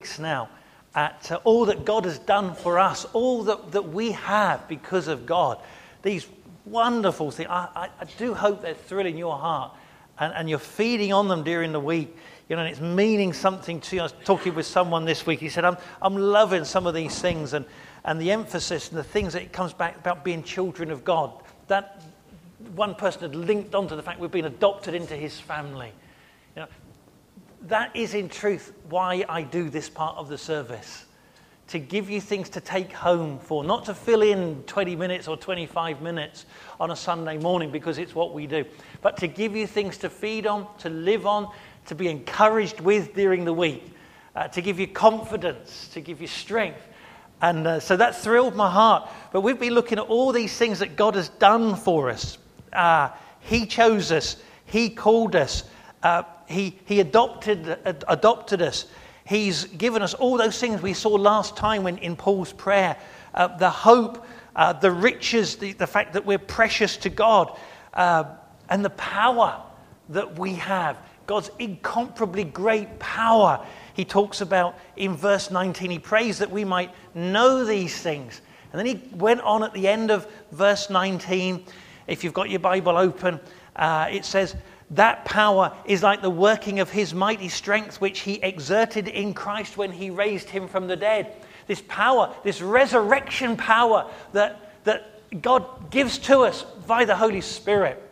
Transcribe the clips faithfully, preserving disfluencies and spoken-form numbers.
now at uh, all that God has done for us, all that, that we have because of God. These wonderful things. I, I, I do hope they're thrilling your heart and, and you're feeding on them during the week. You know, and it's meaning something to you. I was talking with someone this week. He said, I'm I'm loving some of these things and, and the emphasis and the things that it comes back about being children of God. That one person had linked onto the fact we've been adopted into his family. You know, that is in truth why I do this part of the service. To give you things to take home for, not to fill in twenty minutes or twenty-five minutes on a Sunday morning because it's what we do, but to give you things to feed on, to live on, to be encouraged with during the week, uh, to give you confidence, to give you strength. And uh, so that thrilled my heart. But we've been looking at all these things that God has done for us. Uh, he chose us. He called us. Uh, he, he adopted, uh, adopted us. He's given us all those things we saw last time when in Paul's prayer. Uh, the hope, uh, the riches, the, the fact that we're precious to God, uh, and the power that we have. God's incomparably great power. He talks about in verse nineteen, he prays that we might know these things. And then he went on at the end of verse nineteen, if you've got your Bible open, uh, it says, that power is like the working of his mighty strength, which he exerted in Christ when he raised him from the dead. This power, this resurrection power that, that God gives to us by the Holy Spirit.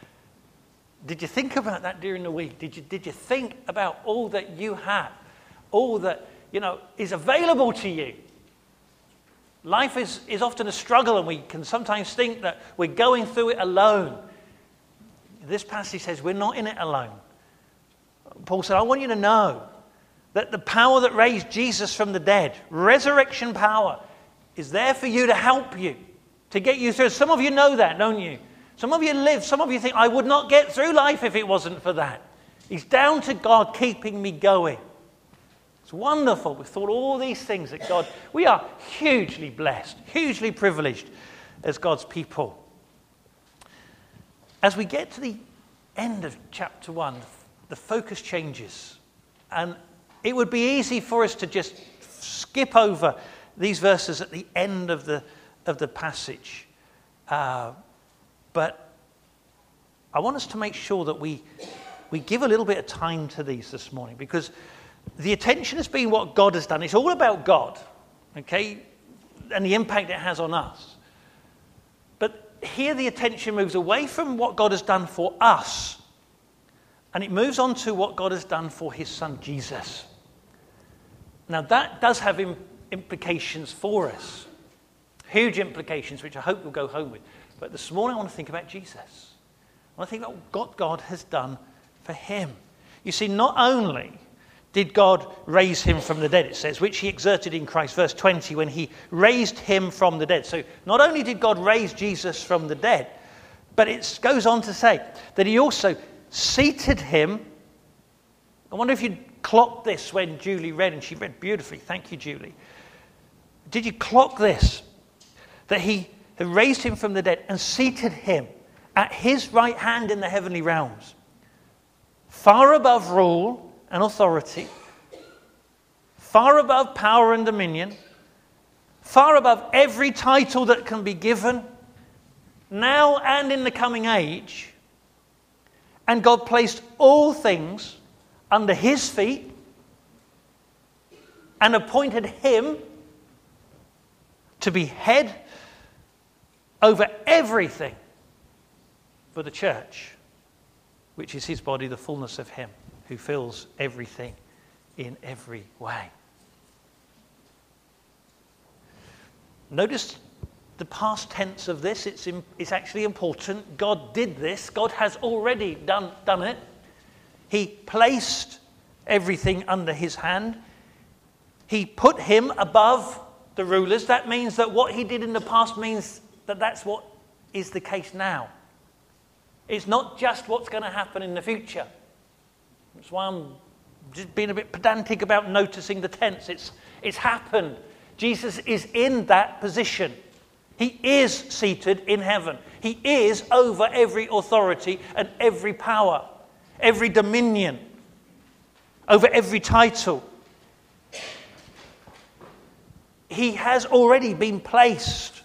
Did you think about that during the week? Did you, did you think about all that you have? All that, you know, is available to you? Life is, is often a struggle and we can sometimes think that we're going through it alone. This passage says we're not in it alone. Paul said, I want you to know that the power that raised Jesus from the dead, resurrection power, is there for you to help you, to get you through. Some of you know that, don't you? Some of you live, some of you think, I would not get through life if it wasn't for that. It's down to God keeping me going. It's wonderful. We've thought all these things that God, we are hugely blessed, hugely privileged as God's people. As we get to the end of chapter one, the focus changes. And it would be easy for us to just skip over these verses at the end of the, of the passage. Uh, but I want us to make sure that we, we give a little bit of time to these this morning, because the attention has been what God has done. It's all about God, okay, and the impact it has on us. Here the attention moves away from what God has done for us, and it moves on to what God has done for his son Jesus. Now that does have im- implications for us, huge implications, which I hope you'll go home with. But this morning I want to think about Jesus. I want to think about what God has done for him. You see, not only did God raise him from the dead, it says, which he exerted in Christ, verse twenty, when he raised him from the dead. So not only did God raise Jesus from the dead, but it goes on to say that he also seated him. I wonder if you clocked this when Julie read, and she read beautifully. Thank you, Julie. Did you clock this? That he raised him from the dead and seated him at his right hand in the heavenly realms, far above rule and authority, far above power and dominion, far above every title that can be given, now and in the coming age. And God placed all things under his feet and appointed him to be head over everything for the church, which is his body, the fullness of him who fills everything in every way. Notice the past tense of this. It's, in, it's actually important. God did this. God has already done, done it. He placed everything under his hand. He put him above the rulers. That means that what he did in the past means that that's what is the case now. It's not just what's going to happen in the future. That's why I'm just being a bit pedantic about noticing the tense. It's, it's happened. Jesus is in that position. He is seated in heaven. He is over every authority and every power, every dominion, over every title. he has already been placed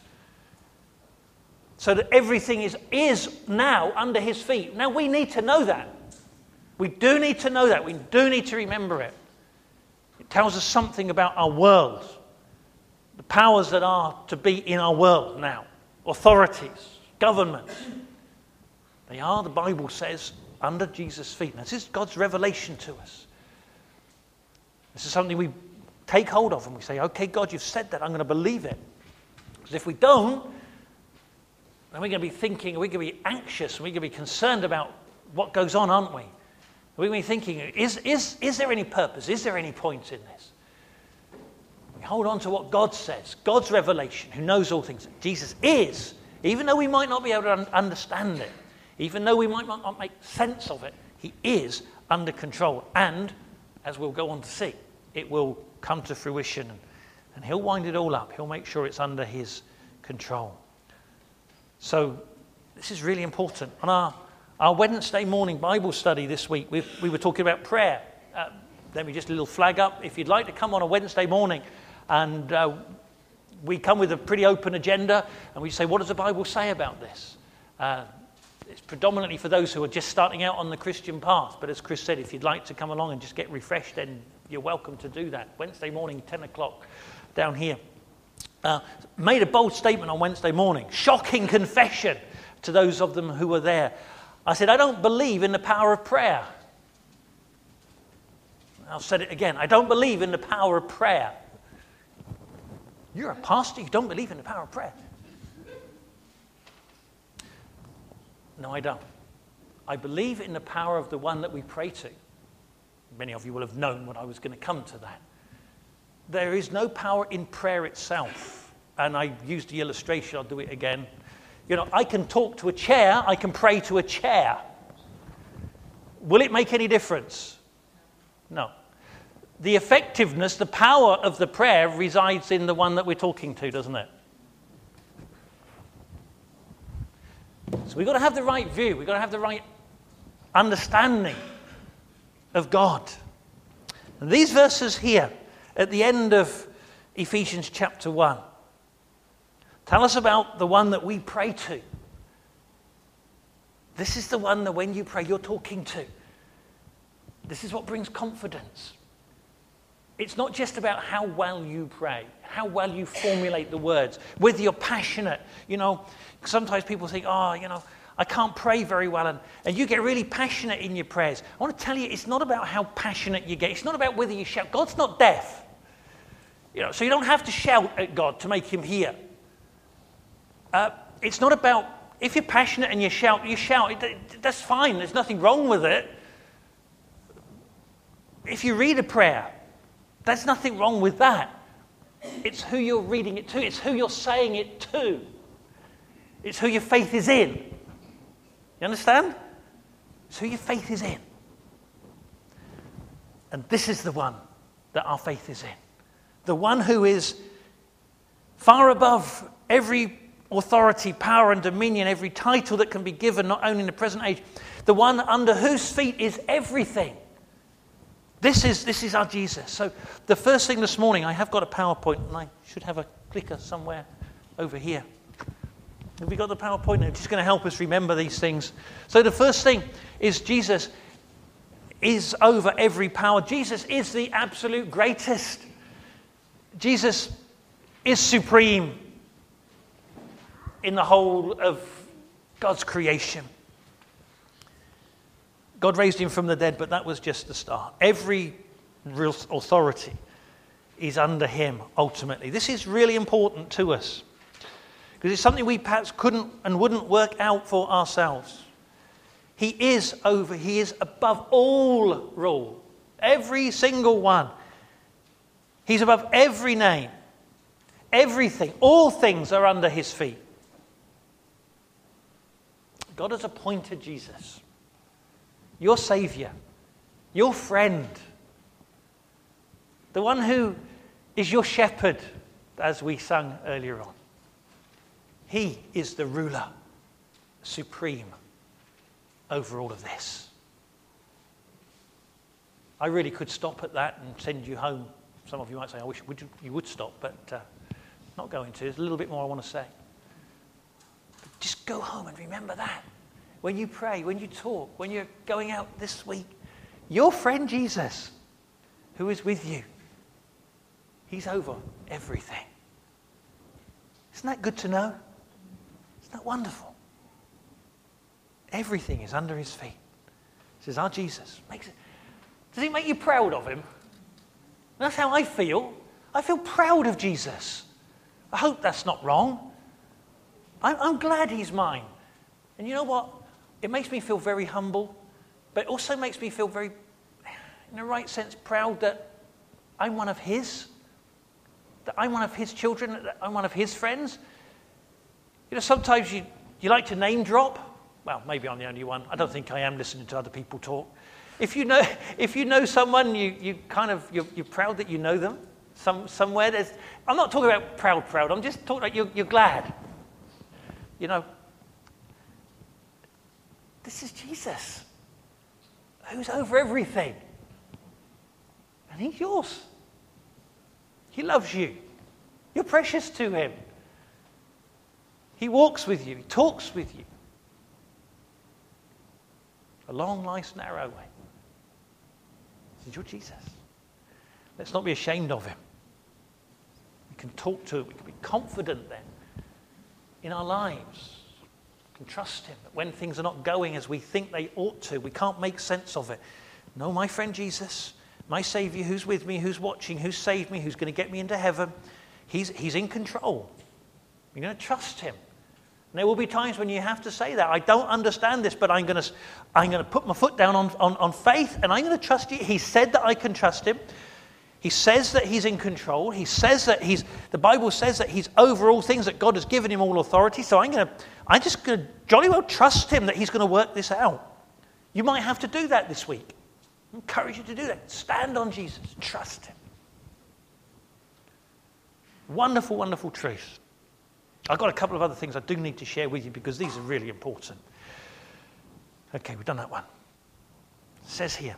so that everything is, is now under his feet. Now we need to know that. We do need to know that. We do need to remember it. It tells us something about our world. The powers that are to be in our world now. Authorities, governments. They are, the Bible says, under Jesus' feet. Now, this is God's revelation to us. This is something we take hold of and we say, okay, God, you've said that. I'm going to believe it. Because if we don't, then we're going to be thinking, we're going to be anxious, and we're going to be concerned about what goes on, aren't we? We're going to be thinking, is, is, is there any purpose? Is there any point in this? We hold on to what God says, God's revelation, who knows all things. Jesus is, even though we might not be able to un- understand it, even though we might not make sense of it, he is under control. And, as we'll go on to see, it will come to fruition. And he'll wind it all up. He'll make sure it's under his control. So, this is really important. On our, our Wednesday morning Bible study this week, we we were talking about prayer. Uh, let me just a little flag up. If you'd like to come on a Wednesday morning, and uh, we come with a pretty open agenda, and we say, what does the Bible say about this? Uh, It's predominantly for those who are just starting out on the Christian path. But as Chris said, if you'd like to come along and just get refreshed, then you're welcome to do that. Wednesday morning, ten o'clock, down here. Uh, made a bold statement on Wednesday morning. Shocking confession to those of them who were there. I said, I don't believe in the power of prayer. I'll say it again. I don't believe in the power of prayer. You're a pastor, you don't believe in the power of prayer. No, I don't. I believe in the power of the one that we pray to. Many of you will have known when I was going to come to that. There is no power in prayer itself. And I used the illustration, I'll do it again. You know, I can talk to a chair, I can pray to a chair. Will it make any difference? No. The effectiveness, the power of the prayer resides in the one that we're talking to, doesn't it? So we've got to have the right view. We've got to have the right understanding of God. And these verses here at the end of Ephesians chapter one tell us about the one that we pray to. This is the one that when you pray, you're talking to. This is what brings confidence. It's not just about how well you pray, how well you formulate the words, whether you're passionate. You know, sometimes people think, oh, you know, I can't pray very well. And, and you get really passionate in your prayers. I want to tell you, it's not about how passionate you get. It's not about whether you shout. God's not deaf. You know, so you don't have to shout at God to make him hear. Uh, it's not about, if you're passionate and you shout, you shout. It, that's fine. There's nothing wrong with it. If you read a prayer, there's nothing wrong with that. It's who you're reading it to. It's who you're saying it to. It's who your faith is in. You understand? It's who your faith is in. And this is the one that our faith is in. The one who is far above every authority, power and dominion, every title that can be given, not only in the present age. The one under whose feet is everything. This is this is our Jesus. So the first thing this morning, I have got a PowerPoint, and I should have a clicker somewhere over here. Have we got the PowerPoint? It's just going to help us remember these things. So the first thing is Jesus is over every power. Jesus is the absolute greatest. Jesus is supreme in the whole of God's creation. God raised him from the dead, but that was just the start. Every real authority is under him, ultimately. This is really important to us, because it's something we perhaps couldn't and wouldn't work out for ourselves. He is over, he is above all rule, every single one. He's above every name, everything, all things are under his feet. God has appointed Jesus, your Savior, your friend, the one who is your shepherd, as we sung earlier on. He is the ruler, supreme over all of this. I really could stop at that and send you home. Some of you might say, I wish you would stop, but uh, not going to. There's a little bit more I want to say. But just go home and remember that. When you pray, when you talk, when you're going out this week, your friend Jesus, who is with you, he's over everything. Isn't that good to know? Isn't that wonderful? Everything is under his feet. He says, our Jesus makes it. Does it make you proud of him? That's how I feel. I feel proud of Jesus. I hope that's not wrong. I'm, I'm glad he's mine. And you know what? It makes me feel very humble, but it also makes me feel very, in the right sense, proud that I'm one of his, that I'm one of his children, that I'm one of his friends. You know, sometimes you, you like to name drop. Well, maybe I'm the only one. I don't think I am listening to other people talk. If you know, if you know someone, you, you kind of, you're, you're proud that you know them some, somewhere. There's, I'm not talking about proud, proud. I'm just talking about you're, you're glad. You know, this is Jesus, who's over everything. And he's yours. He loves you. You're precious to him. He walks with you. He talks with you. A long, nice, narrow way. This is your Jesus. Let's not be ashamed of him. We can talk to him. We can be confident then in our lives. We can trust him. That when things are not going as we think they ought to, we can't make sense of it. No, my friend Jesus, my Savior who's with me, who's watching, who's saved me, who's going to get me into heaven, he's, he's in control. You're going to trust him. And there will be times when you have to say that. I don't understand this, but I'm going to, I'm going to put my foot down on, on, on faith, and I'm going to trust you. He said that I can trust him. He says that he's in control. He says that he's, the Bible says that he's over all things, that God has given him all authority. So I'm going to, I'm just going to jolly well trust him that he's going to work this out. You might have to do that this week. I encourage you to do that. Stand on Jesus. Trust him. Wonderful, wonderful truth. I've got a couple of other things I do need to share with you because these are really important. Okay, we've done that one. It says here,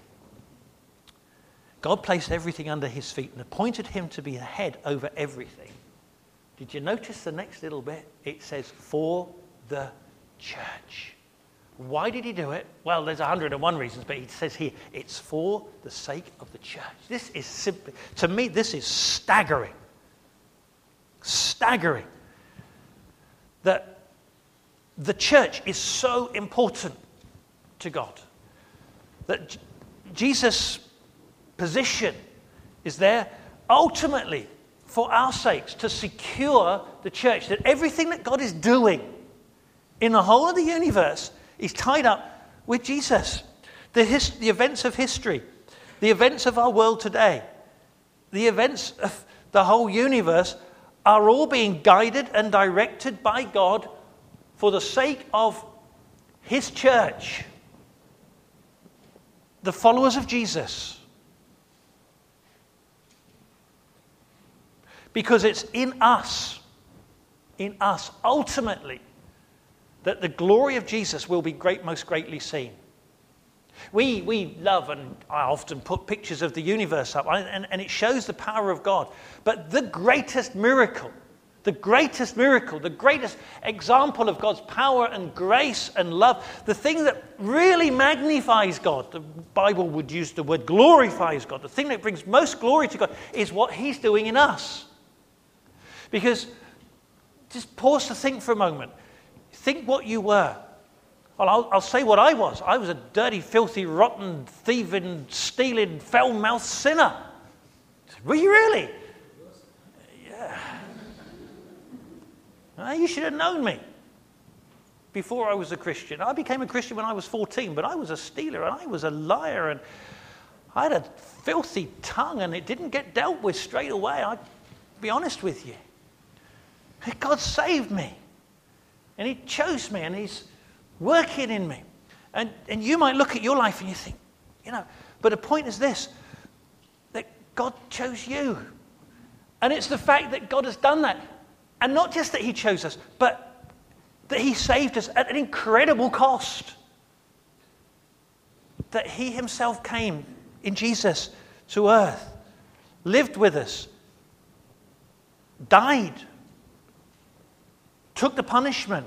God placed everything under his feet and appointed him to be the head over everything. Did you notice the next little bit? It says, for the church. Why did he do it? Well, there's one hundred and one reasons, but he says here, it's for the sake of the church. This is simply, to me, this is staggering. Staggering. That the church is so important to God. That J- Jesus' position is there ultimately for our sakes to secure the church. That everything that God is doing in the whole of the universe is tied up with Jesus. The, his, the events of history, the events of our world today, the events of the whole universe are all being guided and directed by God for the sake of his church, the followers of Jesus. Because it's in us, in us, ultimately, that the glory of Jesus will be great, most greatly seen. We we love, and I often put pictures of the universe up, and, and it shows the power of God. But the greatest miracle, the greatest miracle, the greatest example of God's power and grace and love, the thing that really magnifies God, the Bible would use the word glorifies God, the thing that brings most glory to God is what he's doing in us. Because, just pause to think for a moment. Think what you were. Well, I'll, I'll say what I was. I was a dirty, filthy, rotten, thieving, stealing, foul-mouthed sinner. Were you really? Yeah. Well, you should have known me before I was a Christian. I became a Christian when I was fourteen, but I was a stealer and I was a liar and I had a filthy tongue and it didn't get dealt with straight away. I'll be honest with you. God saved me and he chose me and he's working in me. And, and you might look at your life and you think, you know, but the point is this, that God chose you. And it's the fact that God has done that. And not just that he chose us, but that he saved us at an incredible cost. That he himself came in Jesus to earth, lived with us, died took the punishment,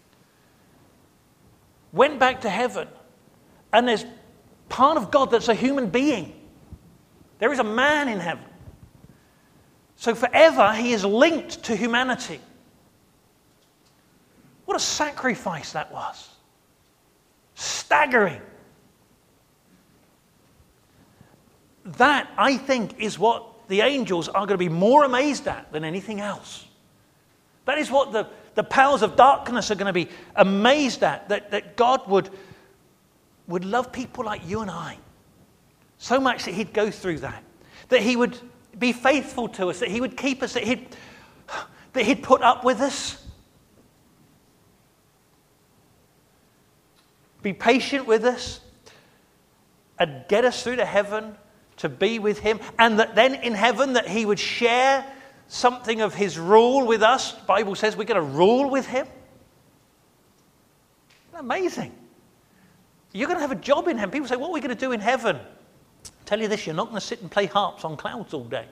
went back to heaven, and there's part of God that's a human being. There is a man in heaven. So forever he is linked to humanity. What a sacrifice that was. Staggering. That, I think, is what the angels are going to be more amazed at than anything else. That is what the, the powers of darkness are going to be amazed at, that, that God would, would love people like you and I so much that he'd go through that, that he would be faithful to us, that he would keep us, that he'd, that he'd put up with us, be patient with us, and get us through to heaven to be with him, and that then in heaven that he would share something of his rule with us. The Bible says we're going to rule with him. Amazing. You're going to have a job in heaven. People say, what are we going to do in heaven? I'll tell you this, you're not going to sit and play harps on clouds all day.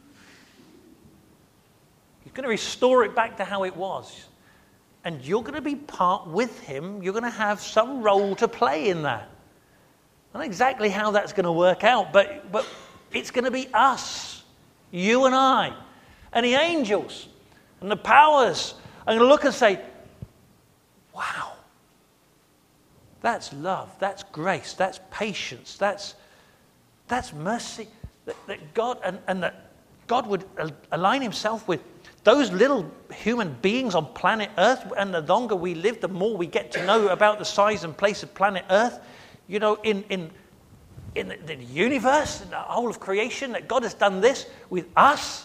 You're going to restore it back to how it was. And you're going to be part with him. You're going to have some role to play in that. I don't know exactly how that's going to work out, but, but it's going to be us, you and I, and the angels, and the powers are going to look and say, wow, that's love, that's grace, that's patience, that's, that's mercy, that, that God, and, and that God would align himself with those little human beings on planet Earth, and the longer we live, the more we get to know about the size and place of planet Earth. You know, in, in, in the, the universe, in the whole of creation, that God has done this with us.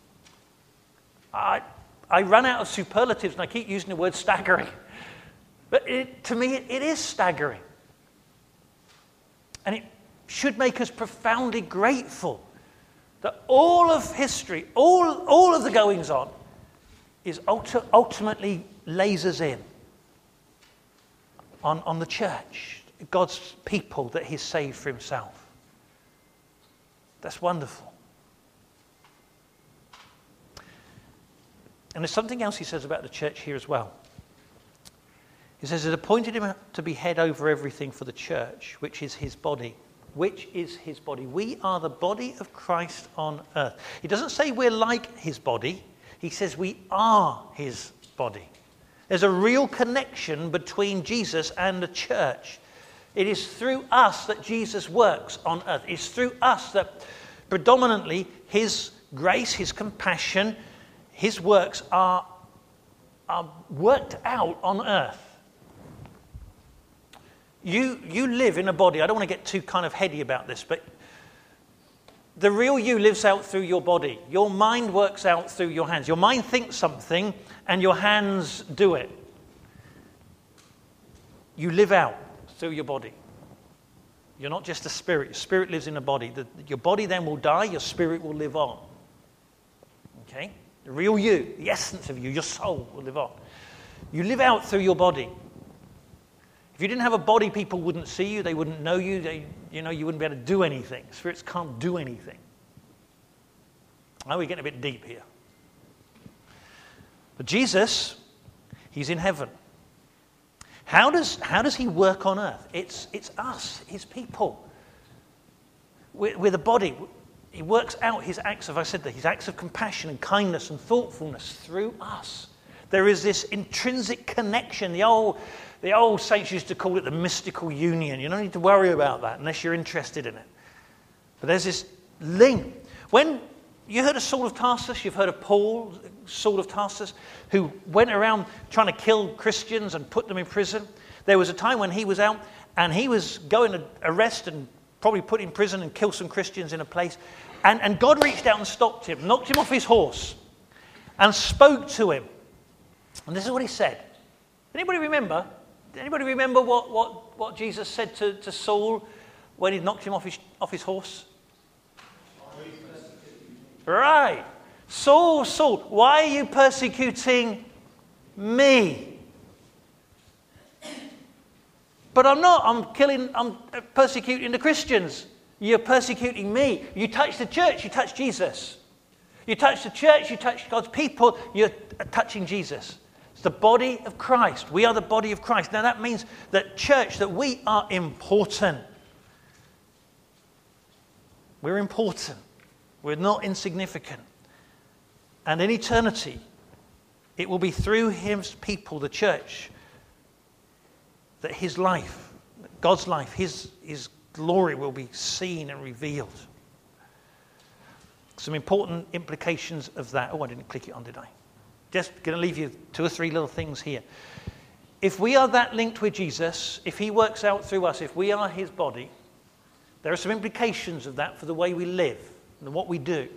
I, I run out of superlatives and I keep using the word staggering. But it, to me, it, it is staggering. And it should make us profoundly grateful that all of history, all, all of the goings on, is ulti- ultimately lasers in on, on the church. God's people that he's saved for himself. That's wonderful. And there's something else he says about the church here as well. He says, it appointed him to be head over everything for the church, which is his body. Which is his body. We are the body of Christ on earth. He doesn't say we're like his body. He says we are his body. There's a real connection between Jesus and the church. It is through us that Jesus works on earth. It's through us that predominantly his grace, his compassion, his works are, are worked out on earth. You, you live in a body. I don't want to get too kind of heady about this, but the real you lives out through your body. Your mind works out through your hands. Your mind thinks something and your hands do it. You live out through your body. You're not just a spirit. Your spirit lives in a body. The, your body then will die. Your spirit will live on. Okay? The real you, the essence of you, your soul will live on. You live out through your body. If you didn't have a body, people wouldn't see you. They wouldn't know you. They, you know, you wouldn't be able to do anything. Spirits can't do anything. Now we're getting a bit deep here. But Jesus, he's in heaven. How does, how does he work on earth? It's, it's us, his people. We're, we're the body. He works out his acts of, I said that, his acts of compassion and kindness and thoughtfulness through us. There is this intrinsic connection. The old, the old saints used to call it the mystical union. You don't need to worry about that unless you're interested in it. But there's this link. When you heard of Saul of Tarsus, you've heard of Paul, Saul of Tarsus, who went around trying to kill Christians and put them in prison. There was a time when he was out and he was going to arrest and probably put in prison and kill some Christians in a place. And, and God reached out and stopped him, knocked him off his horse and spoke to him. And this is what he said. Anybody remember? Anybody remember what, what, what Jesus said to, to Saul when he knocked him off his, off his horse? Right. Saul, Saul, why are you persecuting me? But I'm not. I'm killing, I'm persecuting the Christians. You're persecuting me. You touch the church, you touch Jesus. You touch the church, you touch God's people, you're touching Jesus. the body of Christ. We are the body of Christ. Now that means that church, that we are important. We're important. We're not insignificant. And in eternity, it will be through his people, the church, that his life, God's life, his, his glory will be seen and revealed. Some important implications of that. Oh, I didn't click it on, did I? Just going to leave you two or three little things here. If we are that linked with Jesus, if he works out through us, if we are his body, there are some implications of that for the way we live and what we do.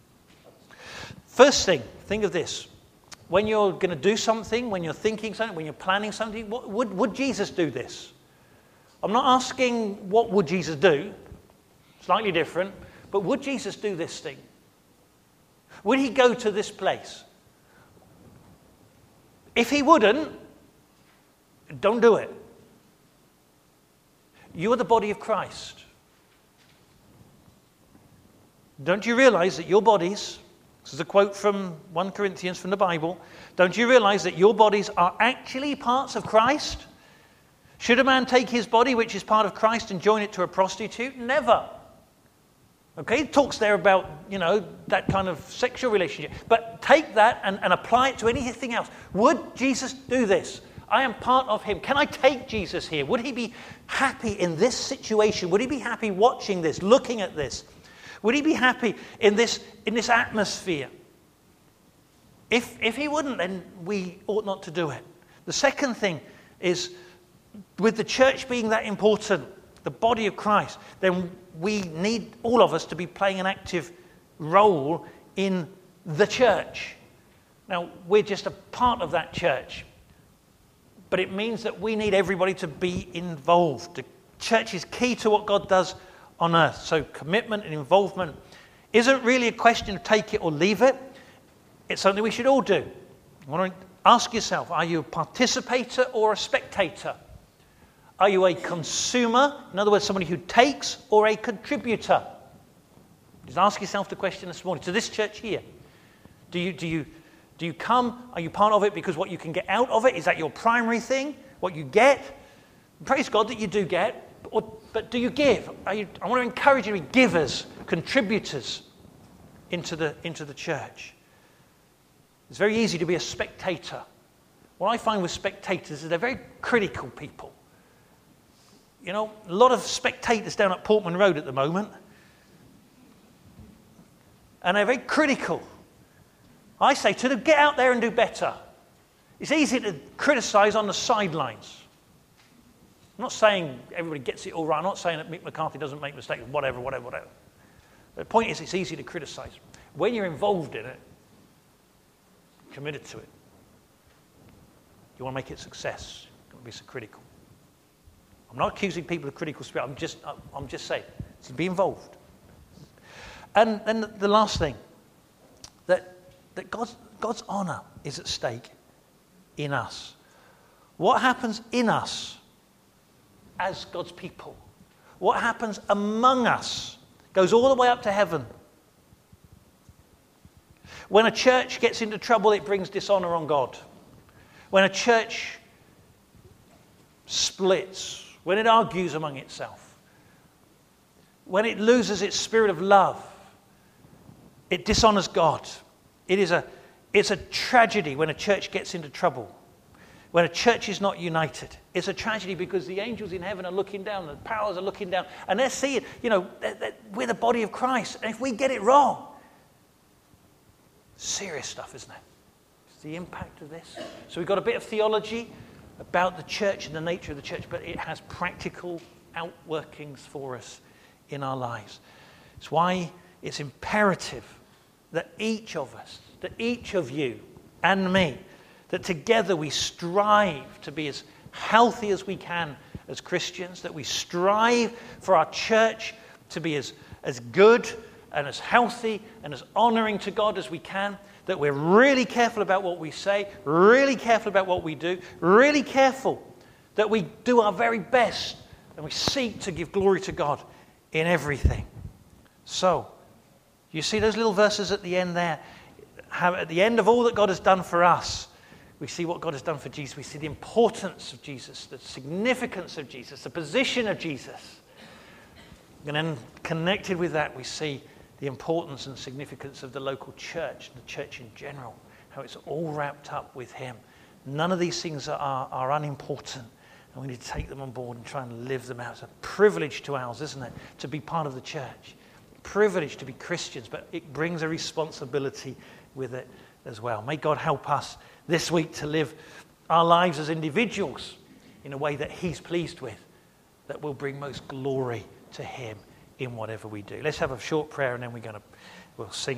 First thing, think of this. When you're going to do something, when you're thinking something, when you're planning something, what, would, would Jesus do this? I'm not asking what would Jesus do, slightly different, but would Jesus do this thing? Would he go to this place? If he wouldn't, don't do it. You are the body of Christ. Don't you realize that your bodies, this is a quote from First Corinthians from the Bible, don't you realize that your bodies are actually parts of Christ? Should a man take his body, which is part of Christ, and join it to a prostitute? Never. Okay, it talks there about, you know, that kind of sexual relationship. But take that and, and apply it to anything else. Would Jesus do this? I am part of him. Can I take Jesus here? Would he be happy in this situation? Would he be happy watching this, looking at this? Would he be happy in this, in this atmosphere? If, if he wouldn't, then we ought not to do it. The second thing is, with the church being that important, the body of Christ, then we need all of us to be playing an active role in the church. Now, we're just a part of that church, but it means that we need everybody to be involved. The church is key to what God does on earth. So commitment and involvement isn't really a question of take it or leave it. It's something we should all do. You want to ask yourself, are you a participator or a spectator? Are you a consumer, in other words, somebody who takes, or a contributor? Just ask yourself the question this morning. To this church here, do you, do you, do you come, are you part of it because what you can get out of it, is that your primary thing, what you get? Praise God that you do get, or, but do you give? Are you, I want to encourage you to be givers, contributors into the, into the church. It's very easy to be a spectator. What I find with spectators is they're very critical people. You know, a lot of spectators down at Portman Road at the moment. And they're very critical. I say to them, get out there and do better. It's easy to criticize on the sidelines. I'm not saying everybody gets it all right. I'm not saying that Mick McCarthy doesn't make mistakes, whatever, whatever, whatever. The point is, it's easy to criticize. When you're involved in it, committed to it, you want to make it a success, you've got to be so critical. I'm not accusing people of critical spirit. I'm just, I'm just saying, to be involved. And then the last thing, that, that God's, God's honor is at stake in us. What happens in us as God's people? What happens among us goes all the way up to heaven. When a church gets into trouble, it brings dishonor on God. When a church splits, when it argues among itself, when it loses its spirit of love, it dishonors God. It is a, it's a tragedy when a church gets into trouble, when a church is not united. It's a tragedy because the angels in heaven are looking down, the powers are looking down, and they're seeing, you know, they're, they're, we're the body of Christ, and if we get it wrong, serious stuff, isn't it? It's the impact of this. So we've got a bit of theology about the church and the nature of the church, but it has practical outworkings for us in our lives. It's why it's imperative that each of us, that each of you and me, that together we strive to be as healthy as we can as Christians, that we strive for our church to be as, as good and as healthy and as honoring to God as we can, that we're really careful about what we say, really careful about what we do, really careful that we do our very best and we seek to give glory to God in everything. So, you see those little verses at the end there? Have, at the end of all that God has done for us, we see what God has done for Jesus. We see the importance of Jesus, the significance of Jesus, the position of Jesus. And then connected with that, we see the importance and significance of the local church, the church in general, how it's all wrapped up with him. None of these things are, are unimportant, and we need to take them on board and try and live them out. It's a privilege to ours, isn't it, to be part of the church. Privilege to be Christians, but it brings a responsibility with it as well. May God help us this week to live our lives as individuals in a way that he's pleased with, that will bring most glory to him in whatever we do. Let's have a short prayer and then we're going to, we'll sing.